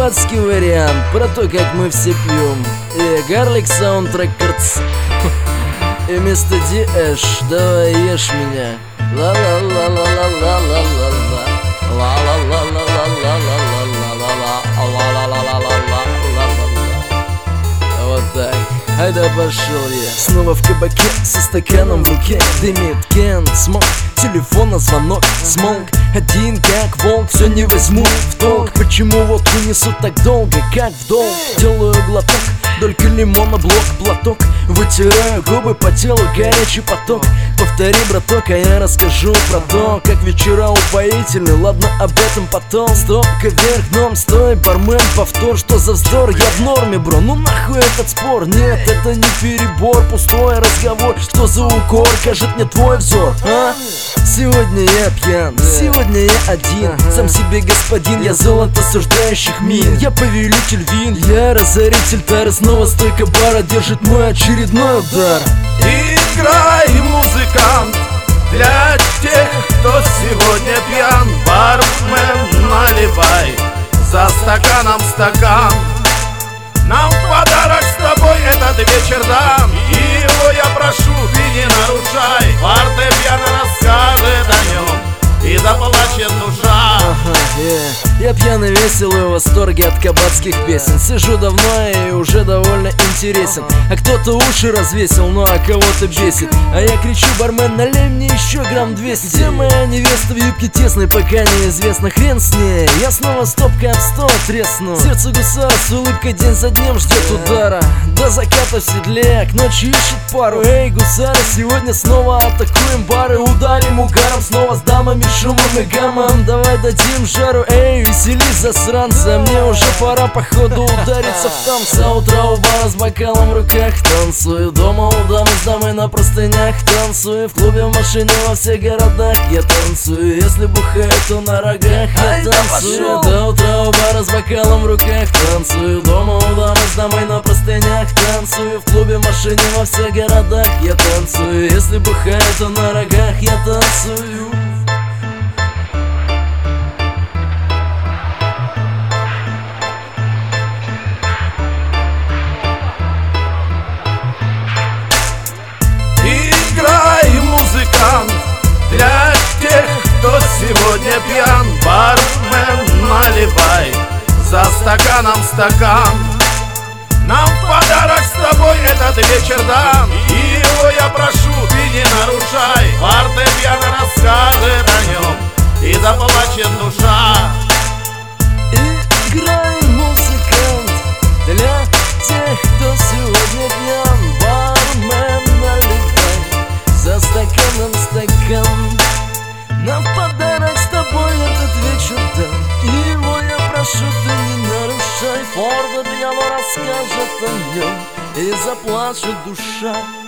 кабацкий вариант про то, как мы все пьем. И Гарлик Саундтрек Рц. И вместо Диэш, давай ешь меня. Ла-ла-ла-ла-ла-ла-ла-ла-ла. Вот так. Айда пошел я. Снова в кабаке со стаканом в руке. Дымит Кент, смог, телефон на звонок. Смолк, один как волк. Все не возьму в толк. Почему водку несут так долго, как в долг? Делаю глоток, долька лимона, блок, платок. Вытираю губы, по телу горячий поток. Повтори, браток, а я расскажу про то, как вечера упоительны. Ладно, об этом потом. Стопка вверх дном, стой, бармен, повтор. Что за вздор, я в норме, бро. Ну нахуй этот спор, нет, это не перебор. Пустой разговор, что за укор, кажет мне твой взор, а? Сегодня я пьян, сегодня я один. Сам себе господин, я золото суждающих мин. Я повелитель вин, я разоритель тары. Снова стойка бара держит мой очередной удар. Играй, музыкант, для тех, кто сегодня пьян. Бармен, наливай за стаканом стакан. Нам в подарок с тобой этот вечер дам. И его я прошу, ты не нарушай. Фортепиано расскажет о нем, и заплачет душа. Я пьяный, веселый, в восторге от кабацких песен. Сижу давно и уже довольно интересен. А кто-то уши развесил, ну а кого-то бесит. А я кричу: бармен, налей мне еще грамм 200. Где моя невеста в юбке тесной, пока неизвестно, хрен с ней. Я снова стопкой об стол тресну. Сердце гусара с улыбкой день за днем ждет удара. До заката в седле, к ночи ищет пару. Эй, гусары, сегодня снова атакуем бары. Ударим угаром, снова с дамами, шумом и гамом. Давай дадим жару, эй, веселись, засранцы. Мне уже пора, походу, удариться в танцы. С утра у бара с бокалом в руках танцую. Дома у дамы с дамой на простынях танцую. В клубе, в машине, во всех городах я танцую. Если бухаю, то на рогах я танцую. До утра у бара с бокалом в руках танцую. Дома у дамы с дамой на простынях танцую. В клубе, в машине, во всех городах я танцую. Если бухаю, то на рогах я танцую. Для тех, кто сегодня пьян. Бармен, наливай за стаканом стакан. Нам в подарок с тобой этот вечер дам. И его я прошу, ты не нарушай. Фортепиано расскажет о нем, и заплачет душа. Играй, музыкант, для тех, кто сегодня пьян. Бармен, наливай за стаканом стакан. Нам в подарок с тобой этот вечер дам. И его я прошу, ты не нарушай. Фортепиано расскажет о нем, и заплачет душа.